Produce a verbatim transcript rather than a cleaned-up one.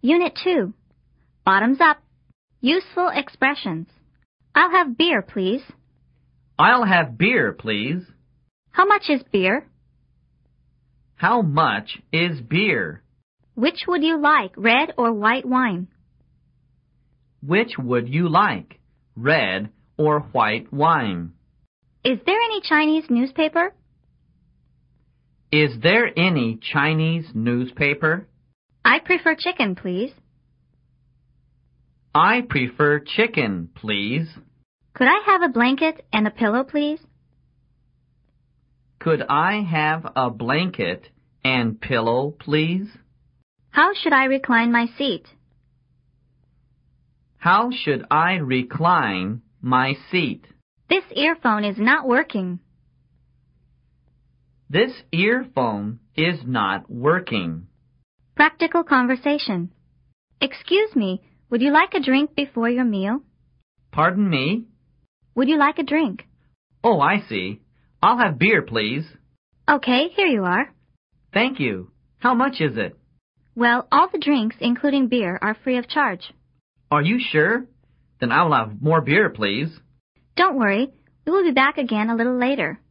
Unit two. Bottoms up. Useful expressions. I'll have beer, please. I'll have beer, please. How much is beer? How much is beer? Which would you like, red or white wine? Which would you like, red or white wine? Is there any Chinese newspaper? Is there any Chinese newspaper? I prefer chicken, please. I prefer chicken, please. Could I have a blanket and a pillow, please? Could I have a blanket and pillow, please? How should I recline my seat? How should I recline my seat? This earphone is not working. This earphone is not working. Practical conversation. Excuse me, would you like a drink before your meal? Pardon me? Would you like a drink? Oh, I see. I'll have beer, please. Okay, here you are. Thank you. How much is it? Well, all the drinks, including beer, are free of charge. Are you sure? Then I'll have more beer, please. Don't worry. We will be back again a little later.